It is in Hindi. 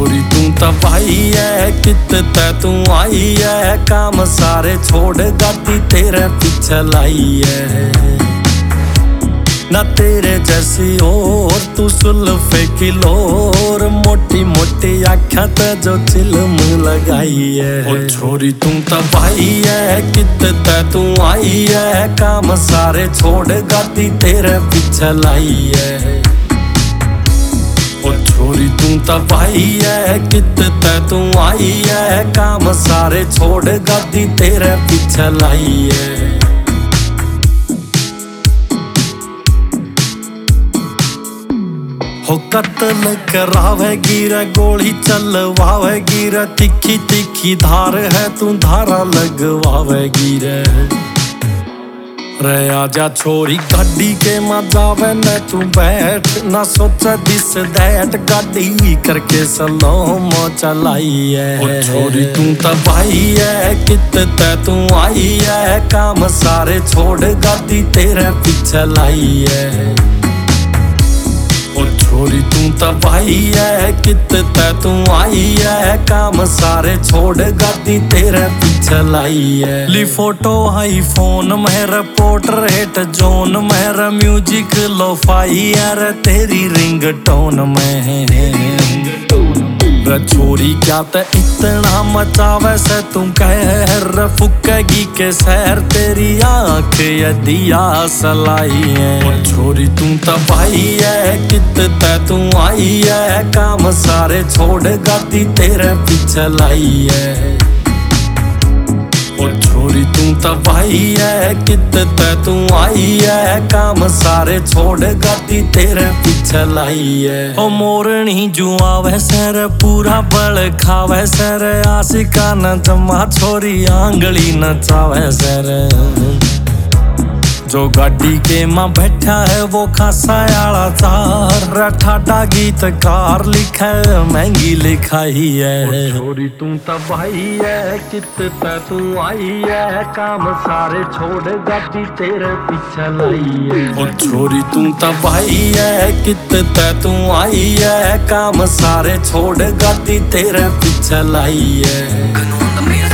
छोरी तू तो भाई है कित तू आई है, काम सारे छोड़ गाती तेरे पीछे लाई है। ना तेरे जैसी और तू सुल्फे की लोर, मोटी मोटी आँखा ते जो चिलम लगाई है। ओ छोरी तू तो भाई है कित तू आई है, काम सारे छोड़ गाती तेरे पीछे लाई है। ओ छोरी तू तो भाई है कित तू आई है, काम सारे छोड़ गाती तेरे पीछे लाई है। हो कत्ल करावेगी रे, गोली चलवावेगी रे, तिखी तिखी धार है तू धारा लगवावेगी रे। रे आजा छोरी गाड़ी के मजावे न तू बैठ, ना सोचा दिस दैट गाड़ी करके सलो मो चलाई है। ओ छोरी तू तो भाई है कित तू आई है, काम सारे छोड़ गाड़ी तेरे पीछे लाई है। ओ छोरी तू तो भाई है कित तू आई है, काम सारे छोड़ गाती तेरे पीछे लाई है। ली फोटो आई फोन मेरा पोर्टर हेट जोन मेरा, म्यूजिक लो फाई यार तेरी रिंग टोन में। छोरी क्या ते इतना मचावे से तू कह फुकेगी के सैर, तेरी आँख यदिया सलाई है। ओ छोरी तू तो भाई है कित तू आई है, काम सारे छोड़ गाती तेरे पीछे लाई है। ओ छोरी तू तो भाई है कित तू आई है, काम सारे छोड़ गाती तेरे पीछे लाई है। ओ मोरनी जुआवे सर पूरा बल खावे सर, आशिका न जमा छोरी आंगली नचावे सर। जो गाड़ी के माँ बैठा है वो खासा आला चार, ठाडा गीतकार लिखा है महंगी लिखाई है। छोरी तू तो भाई है कित तू आई है, काम सारे छोड़ गाड़ी तेरे पीछे लाई है। ओ छोरी तू तो भाई है कित तू आई है, काम सारे छोड़ गाड़ी तेरे पीछे लाई है।